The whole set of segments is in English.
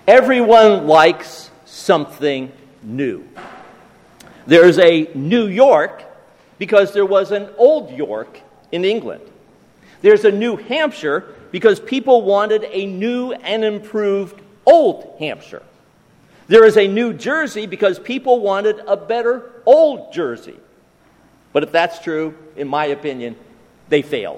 Everyone likes something new. There's a New York because there was an Old York in England. There's a New Hampshire because people wanted a new and improved Old Hampshire. There is a New Jersey because people wanted a better Old Jersey. But if that's true, in my opinion, they failed.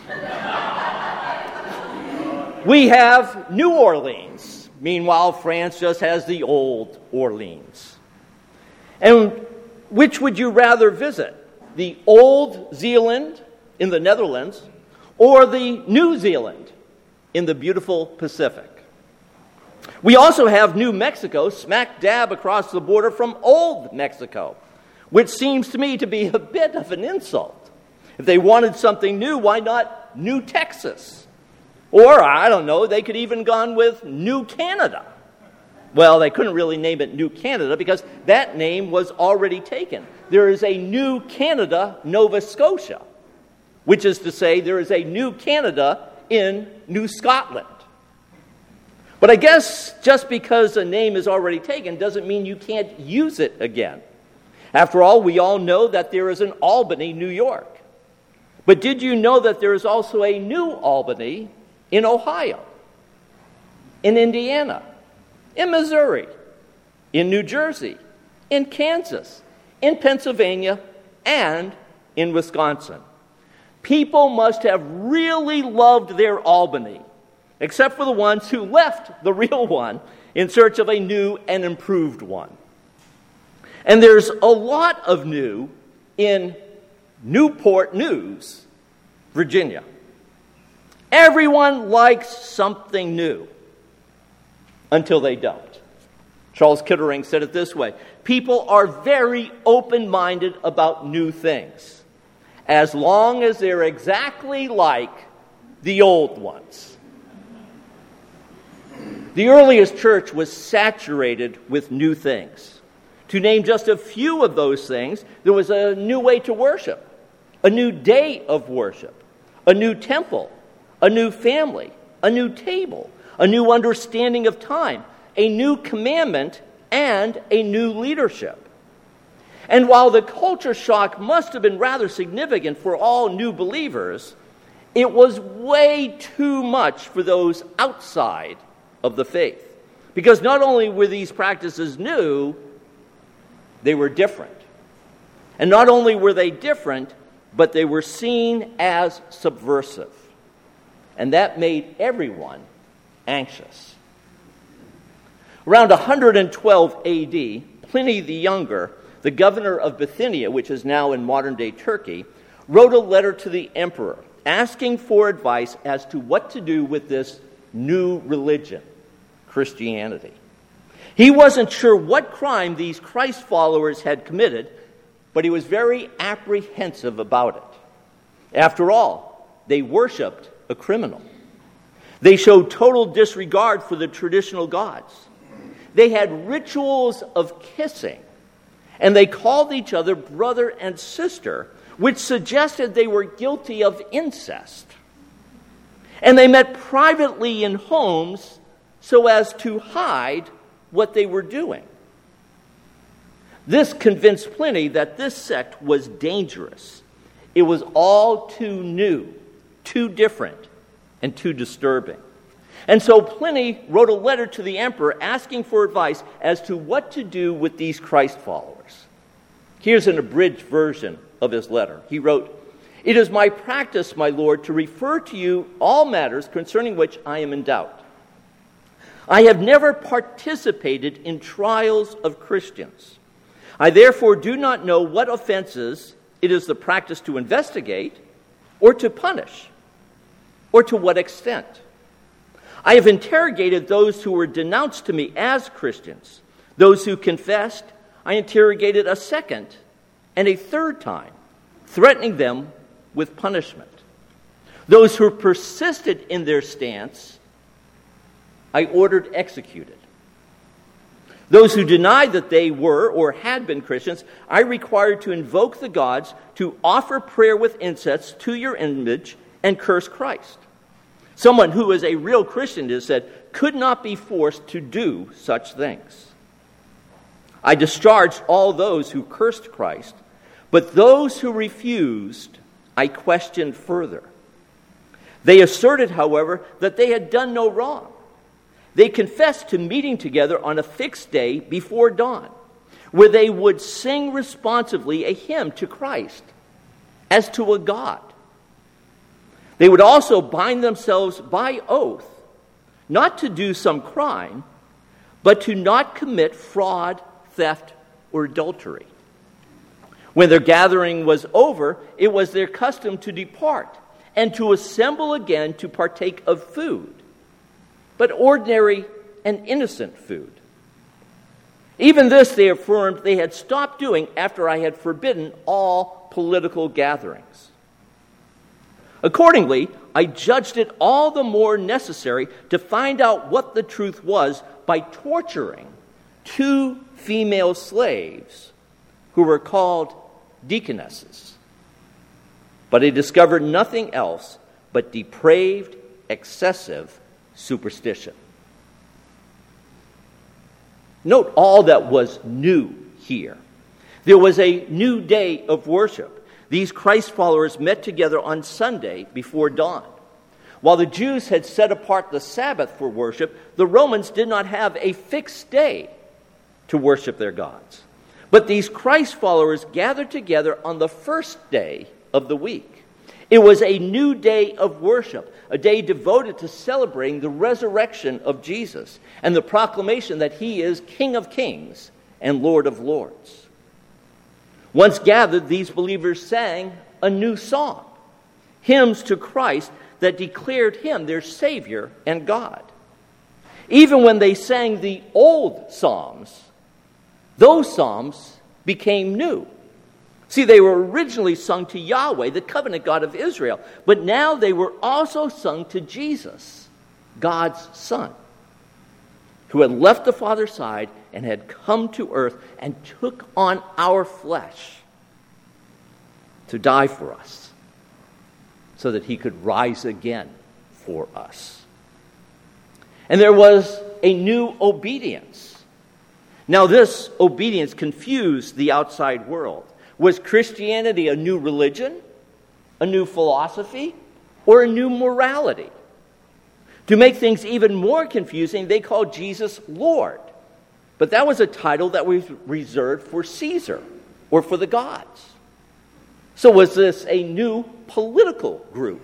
We have New Orleans. Meanwhile, France just has the Old Orleans. And which would you rather visit? The Old Zealand in the Netherlands or the New Zealand in the beautiful Pacific? We also have New Mexico smack dab across the border from Old Mexico, which seems to me to be a bit of an insult. If they wanted something new, why not New Texas? Or, I don't know, they could even gone with New Canada. Well, they couldn't really name it New Canada because that name was already taken. There is a New Canada, Nova Scotia, which is to say there is a New Canada in New Scotland. But I guess just because a name is already taken doesn't mean you can't use it again. After all, we all know that there is an Albany, New York. But did you know that there is also a New Albany in Ohio, in Indiana, in Missouri, in New Jersey, in Kansas, in Pennsylvania, and in Wisconsin? People must have really loved their Albany, except for the ones who left the real one in search of a new and improved one. And there's a lot of new in Newport News, Virginia. Everyone likes something new until they don't. Charles Kittering said it this way: people are very open-minded about new things, as long as they're exactly like the old ones. The earliest church was saturated with new things. To name just a few of those things, there was a new way to worship, a new day of worship, a new temple, a new family, a new table, a new understanding of time, a new commandment, and a new leadership. And while the culture shock must have been rather significant for all new believers, it was way too much for those outside of the faith. Because not only were these practices new, they were different. And not only were they different, but they were seen as subversive. And that made everyone anxious. Around 112 A.D., Pliny the Younger, the governor of Bithynia, which is now in modern-day Turkey, wrote a letter to the emperor asking for advice as to what to do with this new religion, Christianity. He wasn't sure what crime these Christ followers had committed, but he was very apprehensive about it. After all, they worshipped a criminal. They showed total disregard for the traditional gods. They had rituals of kissing, and they called each other brother and sister, which suggested they were guilty of incest. And they met privately in homes so as to hide what they were doing. This convinced Pliny that this sect was dangerous. It was all too new, too different, and too disturbing. And so Pliny wrote a letter to the emperor asking for advice as to what to do with these Christ followers. Here's an abridged version of his letter. He wrote, "It is my practice, my lord, to refer to you all matters concerning which I am in doubt. I have never participated in trials of Christians. I therefore do not know what offenses it is the practice to investigate or to punish, or to what extent. I have interrogated those who were denounced to me as Christians. Those who confessed, I interrogated a second and a third time, threatening them with punishment. Those who persisted in their stance, I ordered executed. Those who denied that they were or had been Christians, I required to invoke the gods, to offer prayer with incense to your image, and curse Christ. Someone who is a real Christian has said, could not be forced to do such things. I discharged all those who cursed Christ, but those who refused, I questioned further. They asserted, however, that they had done no wrong. They confessed to meeting together on a fixed day before dawn, where they would sing responsively a hymn to Christ as to a God. They would also bind themselves by oath not to do some crime, but to not commit fraud, theft, or adultery. When their gathering was over, it was their custom to depart and to assemble again to partake of food, but ordinary and innocent food. Even this they affirmed they had stopped doing after I had forbidden all political gatherings. Accordingly, I judged it all the more necessary to find out what the truth was by torturing 2 female slaves who were called deaconesses. But I discovered nothing else but depraved, excessive superstition. Note all that was new here. There was a new day of worship. These Christ followers met together on Sunday before dawn. While the Jews had set apart the Sabbath for worship, the Romans did not have a fixed day to worship their gods. But these Christ followers gathered together on the first day of the week. It was a new day of worship, a day devoted to celebrating the resurrection of Jesus and the proclamation that he is King of Kings and Lord of Lords. Once gathered, these believers sang a new song, hymns to Christ that declared him their Savior and God. Even when they sang the old psalms, those psalms became new. See, they were originally sung to Yahweh, the covenant God of Israel, but now they were also sung to Jesus, God's Son, who had left the Father's side and had come to earth and took on our flesh to die for us so that he could rise again for us. And there was a new obedience. Now, this obedience confused the outside world. Was Christianity a new religion, a new philosophy, or a new morality? To make things even more confusing, they called Jesus Lord. But that was a title that was reserved for Caesar or for the gods. So was this a new political group?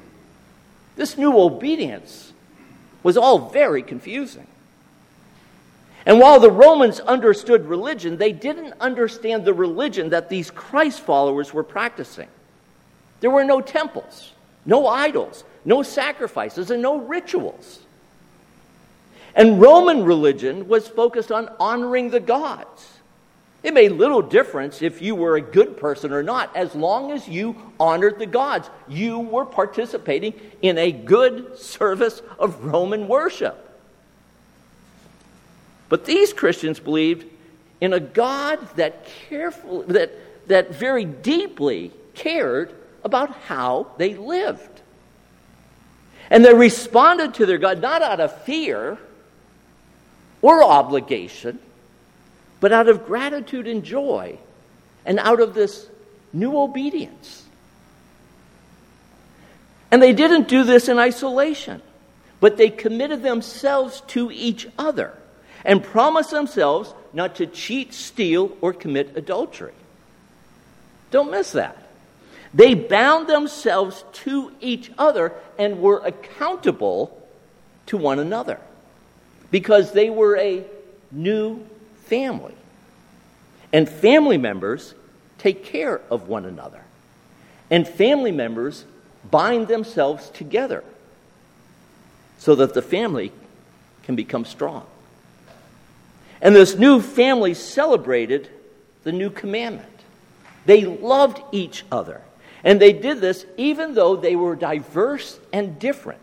This new obedience was all very confusing. And while the Romans understood religion, they didn't understand the religion that these Christ followers were practicing. There were no temples, no idols, no sacrifices, and no rituals. And Roman religion was focused on honoring the gods. It made little difference if you were a good person or not, as long as you honored the gods. You were participating in a good service of Roman worship. But these Christians believed in a God that very deeply cared about how they lived. And they responded to their God not out of fear or obligation, but out of gratitude and joy, and out of this new obedience. And they didn't do this in isolation, but they committed themselves to each other and promised themselves not to cheat, steal, or commit adultery. Don't miss that. They bound themselves to each other and were accountable to one another because they were a new family. And family members take care of one another. And family members bind themselves together so that the family can become strong. And this new family celebrated the new commandment. They loved each other. And they did this even though they were diverse and different.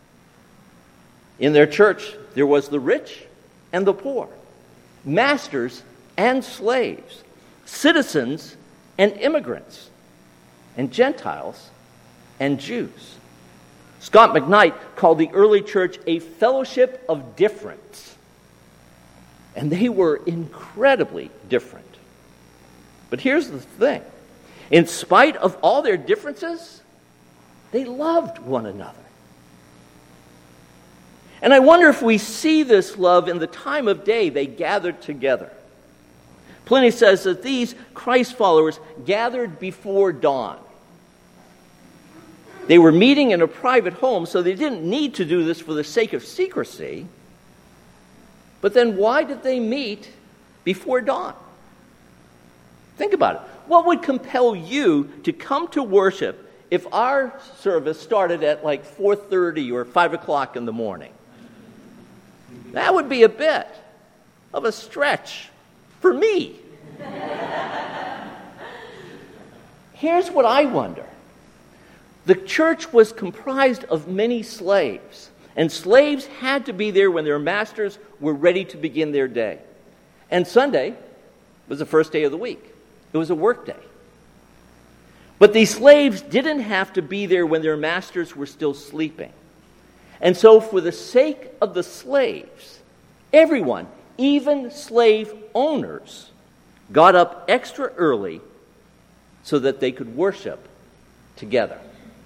In their church, there was the rich and the poor, masters and slaves, citizens and immigrants, and Gentiles and Jews. Scott McKnight called the early church a fellowship of difference. And they were incredibly different. But here's the thing. In spite of all their differences, they loved one another. And I wonder if we see this love in the time of day they gathered together. Pliny says that these Christ followers gathered before dawn. They were meeting in a private home, so they didn't need to do this for the sake of secrecy. But then why did they meet before dawn? Think about it. What would compel you to come to worship if our service started at like 4:30 or 5 o'clock in the morning? That would be a bit of a stretch for me. Here's what I wonder. The church was comprised of many slaves, and slaves had to be there when their masters were ready to begin their day. And Sunday was the first day of the week. It was a work day. But these slaves didn't have to be there when their masters were still sleeping. And so for the sake of the slaves, everyone, even slave owners, got up extra early so that they could worship together.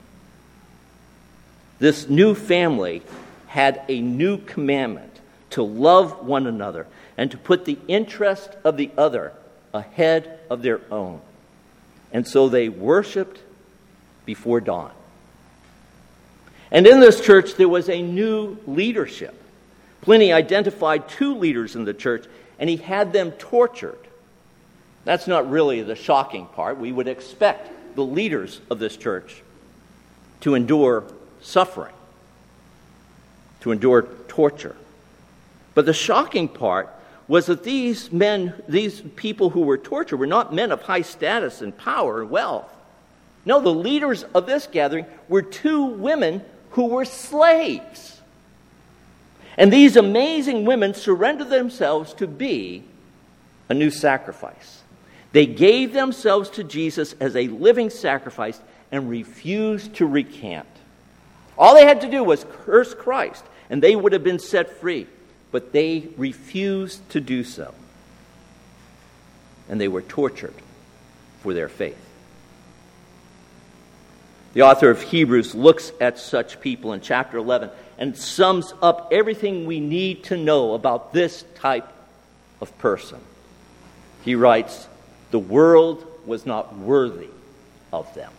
This new family had a new commandment to love one another and to put the interest of the other ahead of their own. And so they worshiped before dawn. And in this church, there was a new leadership. Pliny identified 2 leaders in the church, and he had them tortured. That's not really the shocking part. We would expect the leaders of this church to endure suffering, to endure torture. But the shocking part was that these people who were tortured, were not men of high status and power and wealth. No, the leaders of this gathering were 2 women who were slaves. And these amazing women surrendered themselves to be a new sacrifice. They gave themselves to Jesus as a living sacrifice and refused to recant. All they had to do was curse Christ, and they would have been set free. But they refused to do so. And they were tortured for their faith. The author of Hebrews looks at such people in chapter 11 and sums up everything we need to know about this type of person. He writes, "The world was not worthy of them."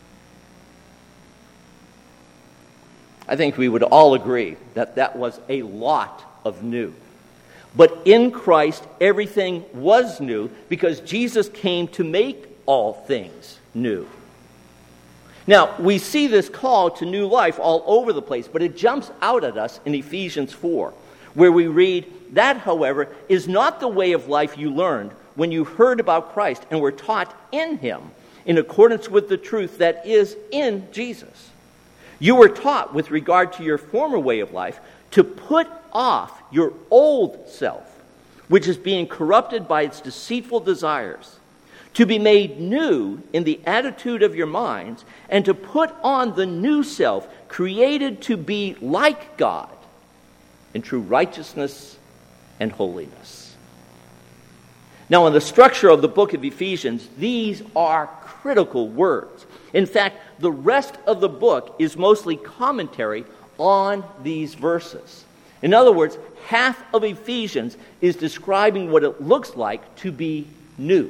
I think we would all agree that that was a lot of new. But in Christ, everything was new because Jesus came to make all things new. Now, we see this call to new life all over the place, but it jumps out at us in Ephesians 4, where we read, "That, however, is not the way of life you learned when you heard about Christ and were taught in him, in accordance with the truth that is in Jesus. You were taught with regard to your former way of life to put off your old self, which is being corrupted by its deceitful desires, to be made new in the attitude of your minds, and to put on the new self, created to be like God in true righteousness and holiness." Now, in the structure of the book of Ephesians, these are critical words. In fact, the rest of the book is mostly commentary on these verses. In other words, half of Ephesians is describing what it looks like to be new.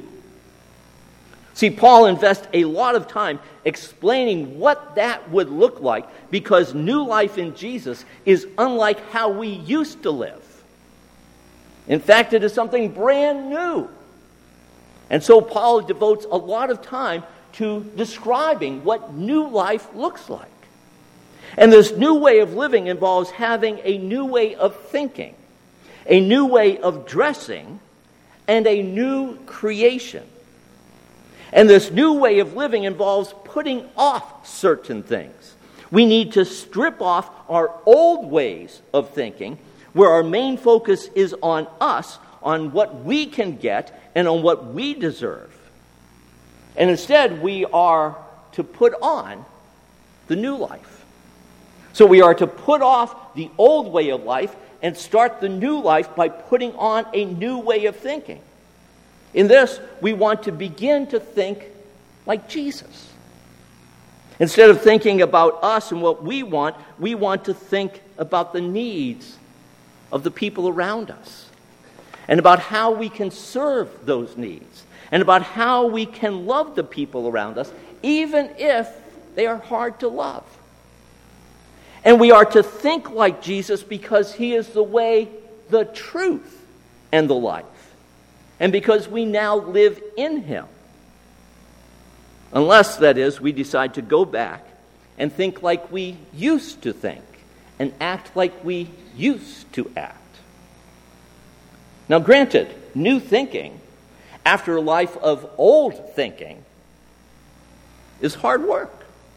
See, Paul invests a lot of time explaining what that would look like because new life in Jesus is unlike how we used to live. In fact, it is something brand new. And so Paul devotes a lot of time to describing what new life looks like. And this new way of living involves having a new way of thinking, a new way of dressing, and a new creation. And this new way of living involves putting off certain things. We need to strip off our old ways of thinking, where our main focus is on us, on what we can get, and on what we deserve. And instead, we are to put on the new life. So we are to put off the old way of life and start the new life by putting on a new way of thinking. In this, we want to begin to think like Jesus. Instead of thinking about us and what we want to think about the needs of the people around us, and about how we can serve those needs, and about how we can love the people around us, even if they are hard to love. And we are to think like Jesus because he is the way, the truth, and the life. And because we now live in him. Unless, that is, we decide to go back and think like we used to think and act like we used to act. Now, granted, new thinking after a life of old thinking is hard work.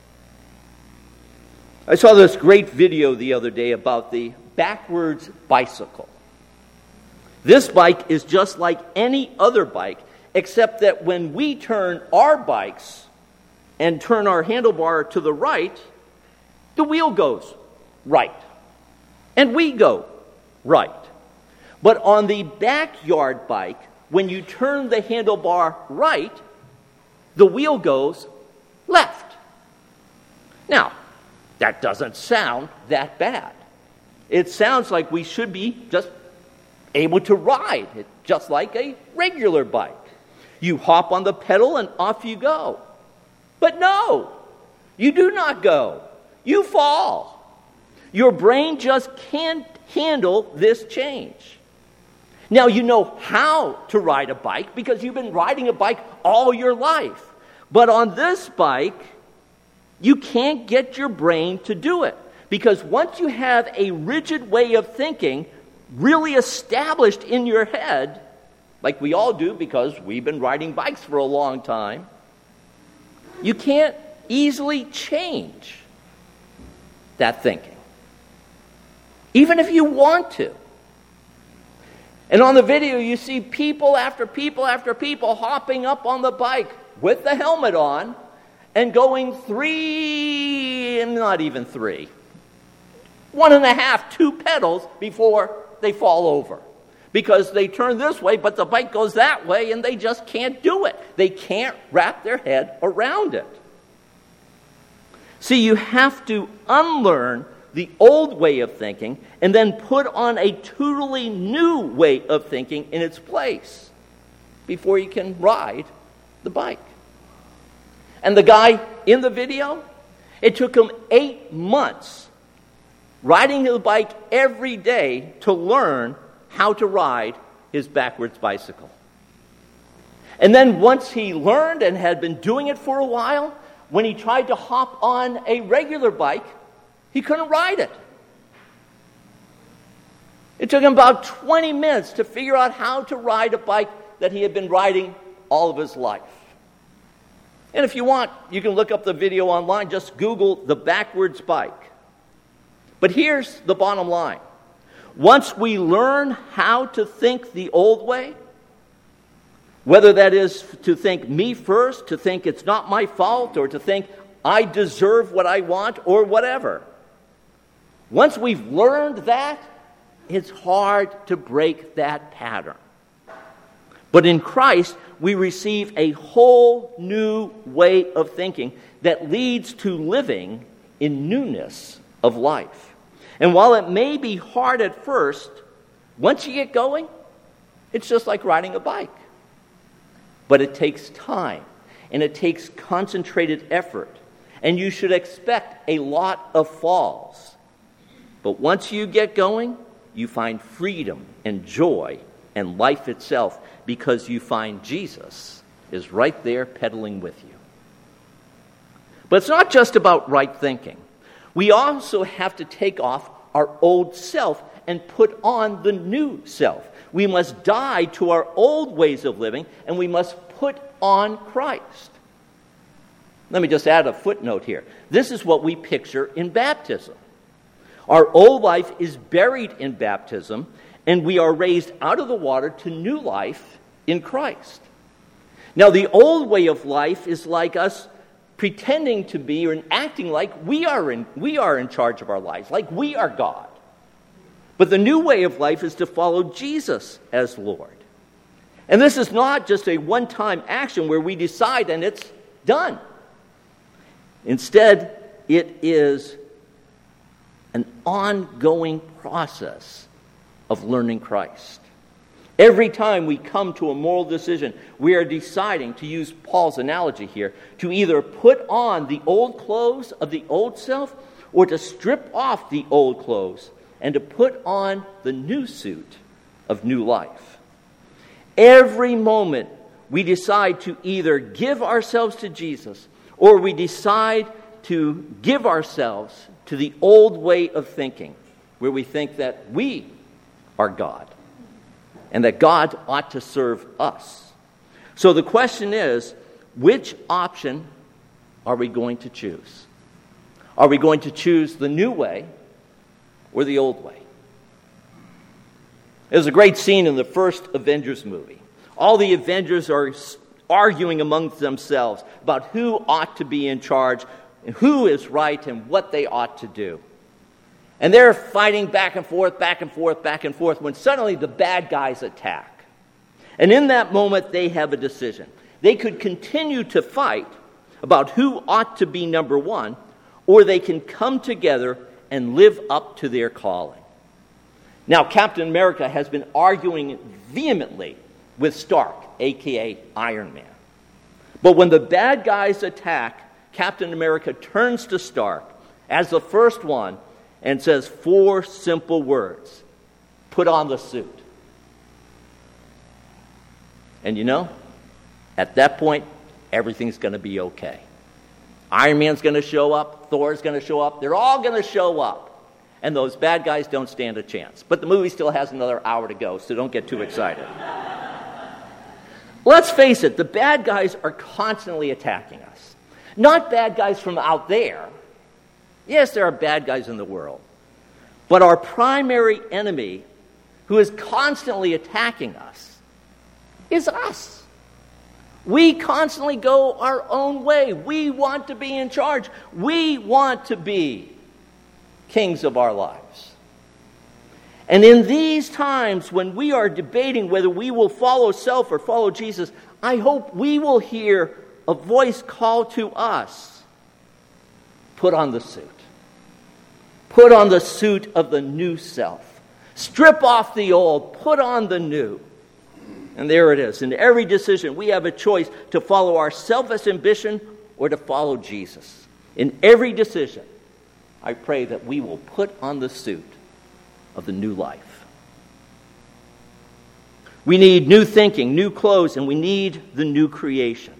I saw this great video the other day about the backwards bicycle. This bike is just like any other bike, except that when we turn our bikes and turn our handlebar to the right, the wheel goes right. And we go right. But on the backyard bike, when you turn the handlebar right, the wheel goes left. Now, that doesn't sound that bad. It sounds like we should be just able to ride it just like a regular bike. You hop on the pedal and off you go. But no, you do not go. You fall. Your brain just can't handle this change. Now, you know how to ride a bike because you've been riding a bike all your life. But on this bike, you can't get your brain to do it. Because once you have a rigid way of thinking really established in your head, like we all do because we've been riding bikes for a long time, you can't easily change that thinking, even if you want to. And on the video, you see people after people after people hopping up on the bike with the helmet on and going 1.5, 2 pedals before they fall over. Because they turn this way, but the bike goes that way, and they just can't do it. They can't wrap their head around it. See, you have to unlearn the old way of thinking and then put on a totally new way of thinking in its place before you can ride the bike. And the guy in the video, it took him 8 months riding the bike every day to learn how to ride his backwards bicycle. And then once he learned and had been doing it for a while, when he tried to hop on a regular bike, he couldn't ride it. It took him about 20 minutes to figure out how to ride a bike that he had been riding all of his life. And if you want, you can look up the video online. Just Google the backwards bike. But here's the bottom line. Once we learn how to think the old way, whether that is to think me first, to think it's not my fault, or to think I deserve what I want, or whatever. Once we've learned that, it's hard to break that pattern. But in Christ, we receive a whole new way of thinking that leads to living in newness of life. And while it may be hard at first, once you get going, it's just like riding a bike. But it takes time, and it takes concentrated effort, and you should expect a lot of falls. But once you get going, you find freedom and joy and life itself because you find Jesus is right there pedaling with you. But it's not just about right thinking. We also have to take off our old self and put on the new self. We must die to our old ways of living, and we must put on Christ. Let me just add a footnote here. This is what we picture in baptism. Our old life is buried in baptism, and we are raised out of the water to new life in Christ. Now, the old way of life is like us pretending to be or acting like we are in charge of our lives, like we are God. But the new way of life is to follow Jesus as Lord. And this is not just a one-time action where we decide and it's done. Instead, it is an ongoing process of learning Christ. Every time we come to a moral decision, we are deciding, to use Paul's analogy here, to either put on the old clothes of the old self or to strip off the old clothes and to put on the new suit of new life. Every moment we decide to either give ourselves to Jesus or we decide to give ourselves to the old way of thinking, where we think that we are God and that God ought to serve us. So the question is, which option are we going to choose? Are we going to choose the new way or the old way? There's a great scene in the first Avengers movie. All the Avengers are arguing amongst themselves about who ought to be in charge, and who is right, and what they ought to do. And they're fighting back and forth, when suddenly the bad guys attack. And in that moment, they have a decision. They could continue to fight about who ought to be number one, or they can come together and live up to their calling. Now, Captain America has been arguing vehemently with Stark, a.k.a. Iron Man. But when the bad guys attack, Captain America turns to Stark as the first one and says 4 simple words: put on the suit. And you know, at that point, everything's going to be okay. Iron Man's going to show up, Thor's going to show up, they're all going to show up. And those bad guys don't stand a chance. But the movie still has another hour to go, so don't get too excited. Let's face it, the bad guys are constantly attacking us. Not bad guys from out there. Yes, there are bad guys in the world. But our primary enemy, who is constantly attacking us, is us. We constantly go our own way. We want to be in charge. We want to be kings of our lives. And in these times when we are debating whether we will follow self or follow Jesus, I hope we will hear a voice call to us: put on the suit. Put on the suit of the new self. Strip off the old, put on the new. And there it is. In every decision, we have a choice to follow our selfish ambition or to follow Jesus. In every decision, I pray that we will put on the suit of the new life. We need new thinking, new clothes, and we need the new creation.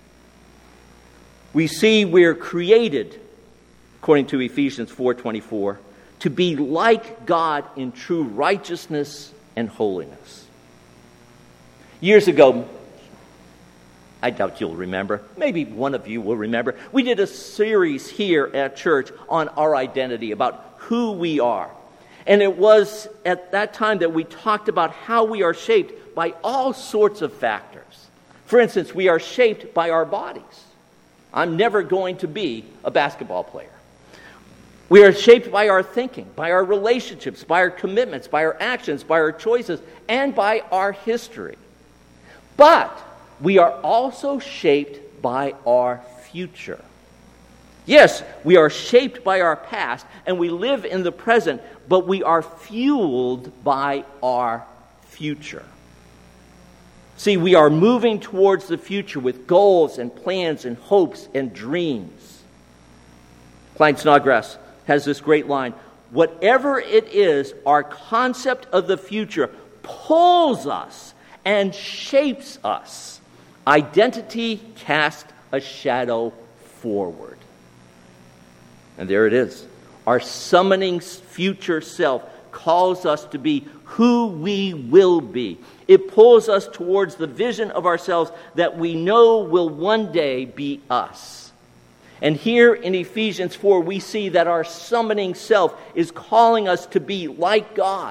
We see we're created, according to Ephesians 4:24, to be like God in true righteousness and holiness. Years ago, I doubt you'll remember, maybe one of you will remember, we did a series here at church on our identity, about who we are. And it was at that time that we talked about how we are shaped by all sorts of factors. For instance, we are shaped by our bodies. I'm never going to be a basketball player. We are shaped by our thinking, by our relationships, by our commitments, by our actions, by our choices, and by our history. But we are also shaped by our future. Yes, we are shaped by our past, and we live in the present, but we are fueled by our future. See, we are moving towards the future with goals and plans and hopes and dreams. Klein Snodgrass has this great line: whatever it is, our concept of the future pulls us and shapes us. Identity casts a shadow forward. And there it is. Our summoning future self calls us to be who we will be. It pulls us towards the vision of ourselves that we know will one day be us. And here in Ephesians 4, we see that our summoning self is calling us to be like God.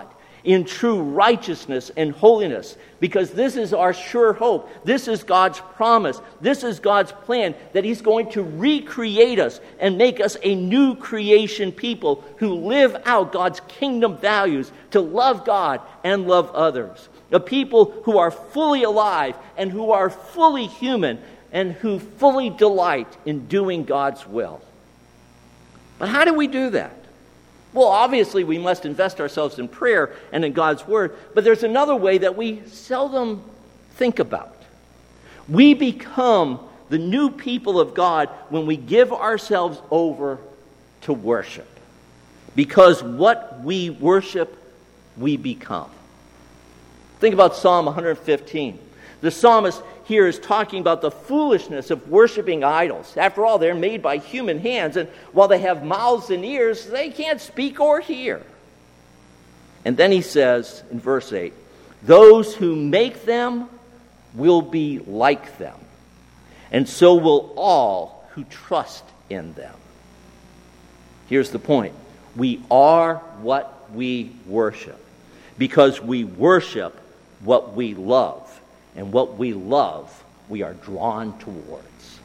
in true righteousness and holiness, because this is our sure hope. This is God's promise. This is God's plan, that He's going to recreate us and make us a new creation people who live out God's kingdom values to love God and love others. A people who are fully alive and who are fully human and who fully delight in doing God's will. But how do we do that? Well, obviously we must invest ourselves in prayer and in God's Word, but there's another way that we seldom think about. We become the new people of God when we give ourselves over to worship. Because what we worship, we become. Think about Psalm 115. The psalmist here is talking about the foolishness of worshiping idols. After all, they're made by human hands, and while they have mouths and ears, they can't speak or hear. And then he says in verse 8, those who make them will be like them, and so will all who trust in them. Here's the point. We are what we worship, because we worship what we love. And what we love, we are drawn towards.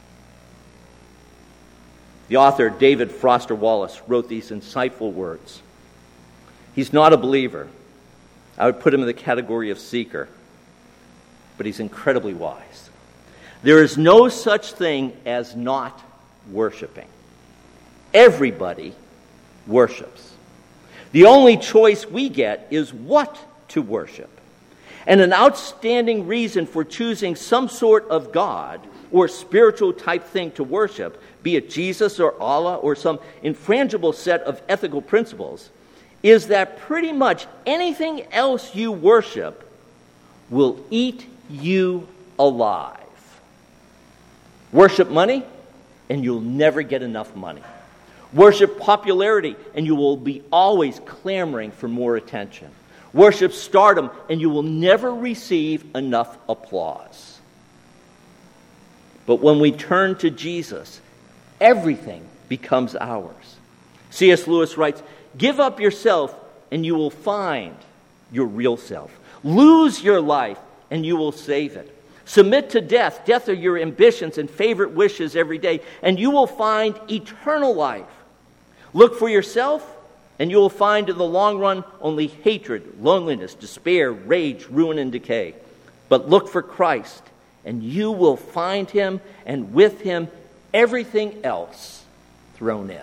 The author, David Foster Wallace, wrote these insightful words. He's not a believer. I would put him in the category of seeker. But he's incredibly wise. There is no such thing as not worshiping. Everybody worships. The only choice we get is what to worship. And an outstanding reason for choosing some sort of God or spiritual type thing to worship, be it Jesus or Allah or some infrangible set of ethical principles, is that pretty much anything else you worship will eat you alive. Worship money, and you'll never get enough money. Worship popularity, and you will be always clamoring for more attention. Worship stardom, and you will never receive enough applause. But when we turn to Jesus, everything becomes ours. C.S. Lewis writes, give up yourself, and you will find your real self. Lose your life, and you will save it. Submit to death. Death are your ambitions and favorite wishes every day, and you will find eternal life. Look for yourself, and you will find in the long run only hatred, loneliness, despair, rage, ruin, and decay. But look for Christ, and you will find Him, and with Him everything else thrown in.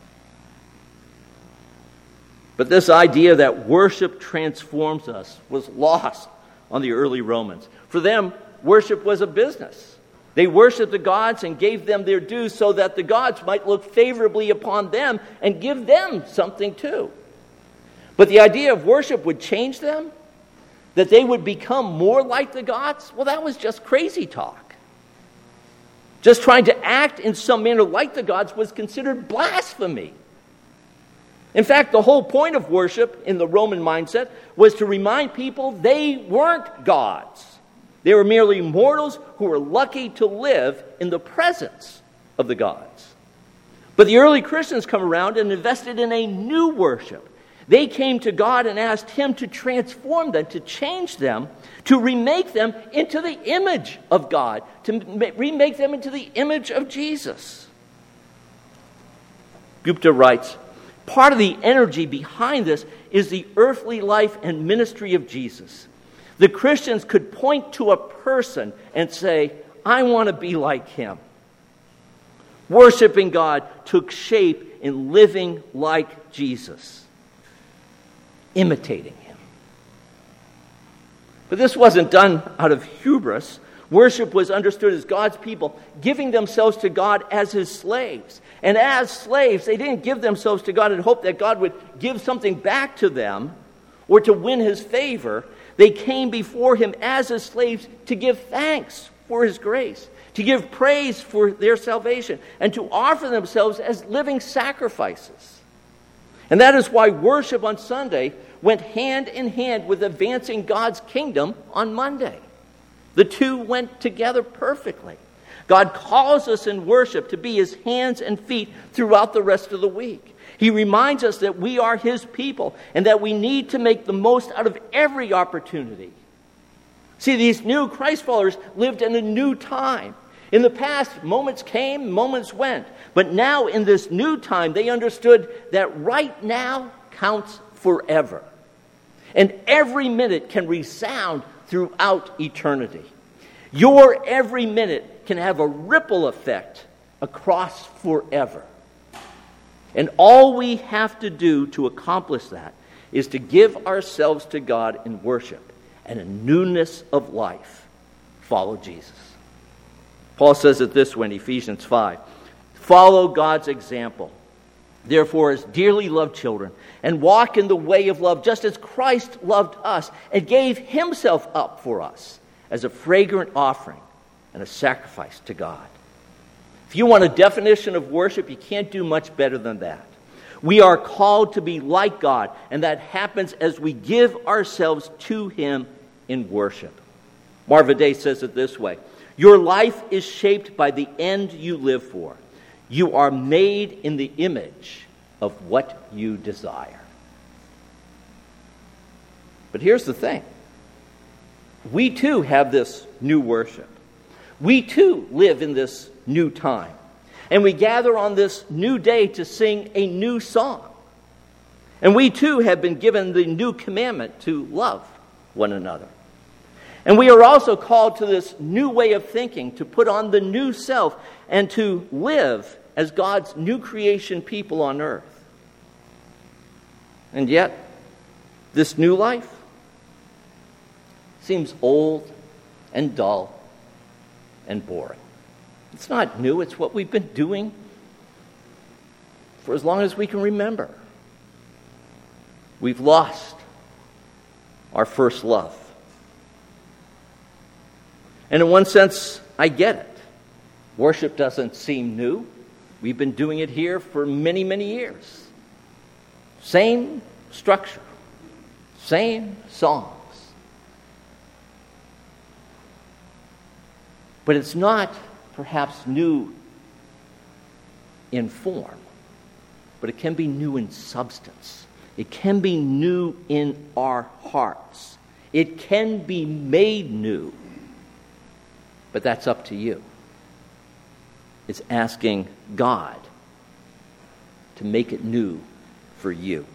But this idea that worship transforms us was lost on the early Romans. For them, worship was a business. They worshipped the gods and gave them their due so that the gods might look favorably upon them and give them something too. But the idea of worship would change them, that they would become more like the gods, well, that was just crazy talk. Just trying to act in some manner like the gods was considered blasphemy. In fact, the whole point of worship in the Roman mindset was to remind people they weren't gods. They were merely mortals who were lucky to live in the presence of the gods. But the early Christians come around and invested in a new worship. They came to God and asked Him to transform them, to change them, to remake them into the image of God, to remake them into the image of Jesus. Gupta writes, part of the energy behind this is the earthly life and ministry of Jesus. The Christians could point to a person and say, I want to be like him. Worshiping God took shape in living like Jesus, imitating Him. But this wasn't done out of hubris. Worship was understood as God's people giving themselves to God as His slaves. And as slaves, they didn't give themselves to God in hope that God would give something back to them or to win His favor. They came before Him as His slaves to give thanks for His grace, to give praise for their salvation, and to offer themselves as living sacrifices. And that is why worship on Sunday went hand in hand with advancing God's kingdom on Monday. The two went together perfectly. God calls us in worship to be His hands and feet throughout the rest of the week. He reminds us that we are his people and that we need to make the most out of every opportunity. See, these new Christ followers lived in a new time. In the past, moments came, moments went. But now, in this new time, they understood that right now counts forever. And every minute can resound throughout eternity. Your every minute can have a ripple effect across forever. And all we have to do to accomplish that is to give ourselves to God in worship and a newness of life. Follow Jesus. Paul says it this way in Ephesians 5. Follow God's example, therefore, as dearly loved children, and walk in the way of love, just as Christ loved us and gave himself up for us as a fragrant offering and a sacrifice to God. If you want a definition of worship, you can't do much better than that. We are called to be like God, and that happens as we give ourselves to him in worship. Marvin Day says it this way. Your life is shaped by the end you live for. You are made in the image of what you desire. But here's the thing. We too have this new worship. We too live in this new time. And we gather on this new day to sing a new song. And we too have been given the new commandment to love one another. And we are also called to this new way of thinking, to put on the new self and to live as God's new creation people on earth. And yet, this new life seems old and dull and boring. It's not new, it's what we've been doing for as long as we can remember. We've lost our first love. And in one sense, I get it. Worship doesn't seem new. We've been doing it here for many, many years. Same structure, same songs. But it's not perhaps new in form, but it can be new in substance. It can be new in our hearts. It can be made new. But that's up to you. It's asking God to make it new for you.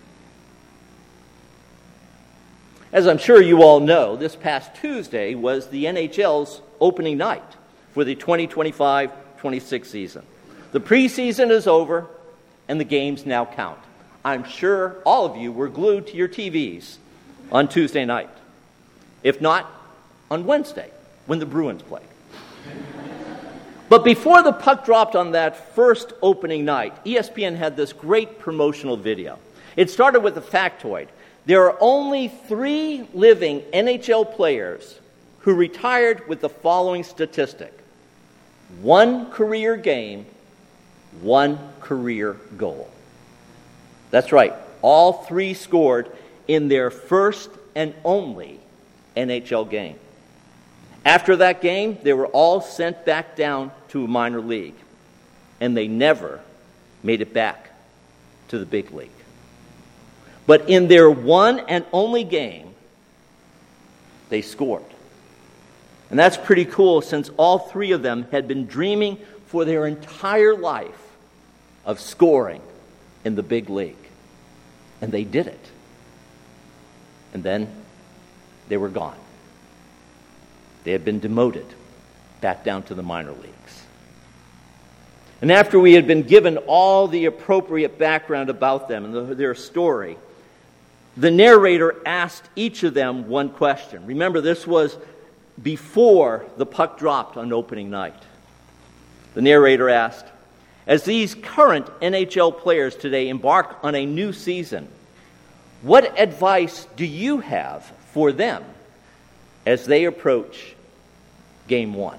As I'm sure you all know, this past Tuesday was the NHL's opening night for the 2025-26 season. The preseason is over, and the games now count. I'm sure all of you were glued to your TVs on Tuesday night. If not, on Wednesday, when the Bruins played. But before the puck dropped on that first opening night, ESPN had this great promotional video. It started with a factoid. There are only 3 living NHL players who retired with the following statistic: 1 career game, 1 career goal. That's right. All 3 scored in their first and only NHL game. After that game, they were all sent back down to a minor league, and they never made it back to the big league. But in their one and only game, they scored. And that's pretty cool, since all 3 of them had been dreaming for their entire life of scoring in the big league. And they did it. And then they were gone. They had been demoted back down to the minor leagues. And after we had been given all the appropriate background about them and their story, the narrator asked each of them one question. Remember, this was before the puck dropped on opening night. The narrator asked, as these current NHL players today embark on a new season, what advice do you have for them as they approach Game 1?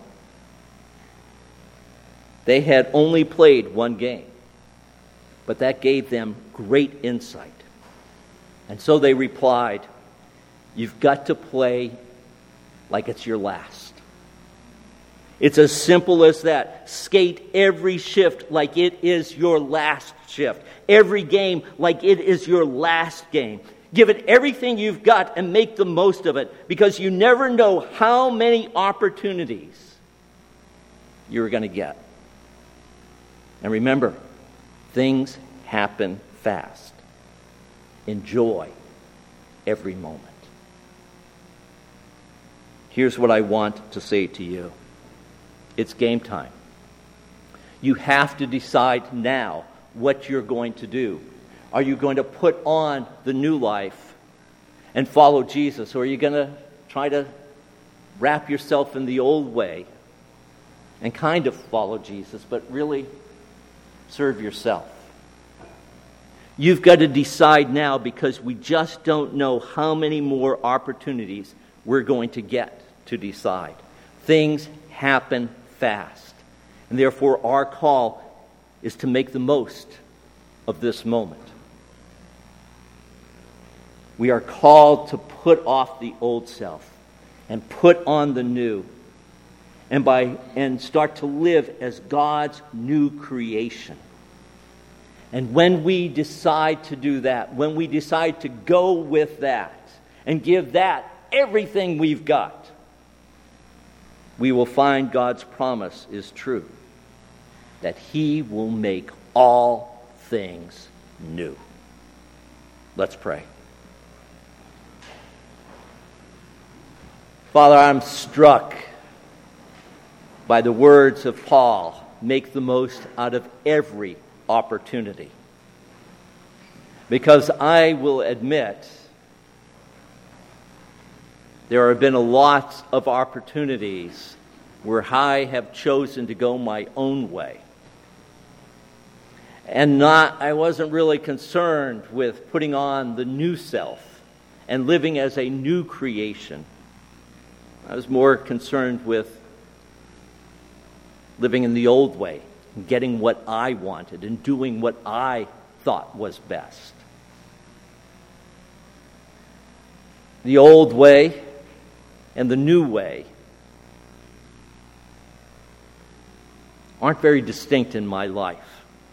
They had only played 1 game, but that gave them great insight. And so they replied, you've got to play like it's your last. It's as simple as that. Skate every shift like it is your last shift. Every game like it is your last game. Give it everything you've got and make the most of it, because you never know how many opportunities you're going to get. And remember, things happen fast. Enjoy every moment. Here's what I want to say to you. It's game time. You have to decide now what you're going to do. Are you going to put on the new life and follow Jesus? Or are you going to try to wrap yourself in the old way and kind of follow Jesus, but really serve yourself? You've got to decide now, because we just don't know how many more opportunities we're going to get to decide. Things happen fast. And therefore, our call is to make the most of this moment. We are called to put off the old self and put on the new, and start to live as God's new creation. And when we decide to do that, when we decide to go with that and give that everything we've got, we will find God's promise is true, that He will make all things new. Let's pray. Father, I'm struck by the words of Paul, make the most out of every opportunity. Because I will admit, there have been a lot of opportunities where I have chosen to go my own way. And I wasn't really concerned with putting on the new self and living as a new creation. I was more concerned with living in the old way, getting what I wanted and doing what I thought was best. The old way and the new way aren't very distinct in my life.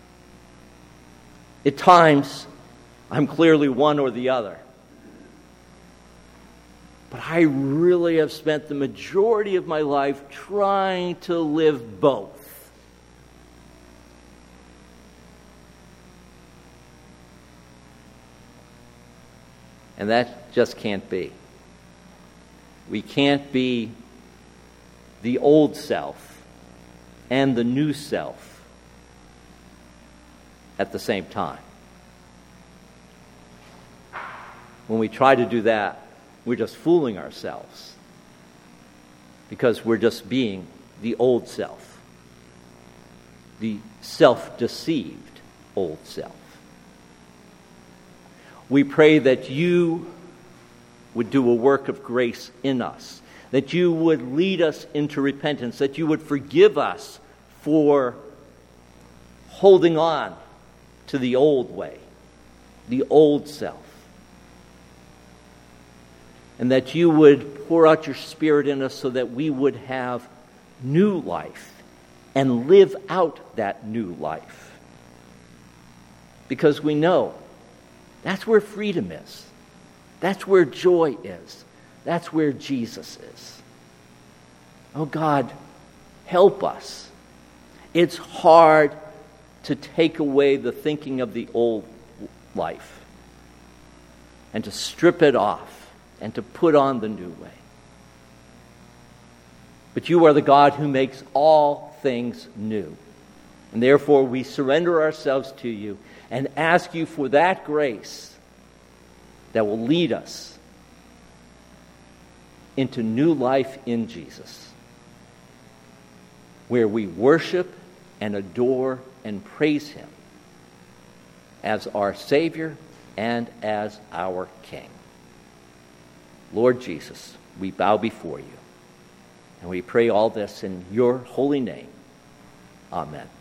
At times, I'm clearly one or the other. But I really have spent the majority of my life trying to live both. And that just can't be. We can't be the old self and the new self at the same time. When we try to do that, we're just fooling ourselves, because we're just being the old self, the self-deceived old self. We pray that you would do a work of grace in us, that you would lead us into repentance, that you would forgive us for holding on to the old way, the old self. And that you would pour out your Spirit in us so that we would have new life and live out that new life. Because we know that's where freedom is. That's where joy is. That's where Jesus is. Oh God, help us. It's hard to take away the thinking of the old life and to strip it off and to put on the new way. But you are the God who makes all things new. And therefore we surrender ourselves to you and ask you for that grace that will lead us into new life in Jesus, where we worship and adore and praise Him as our Savior and as our King. Lord Jesus, we bow before you, and we pray all this in your holy name. Amen.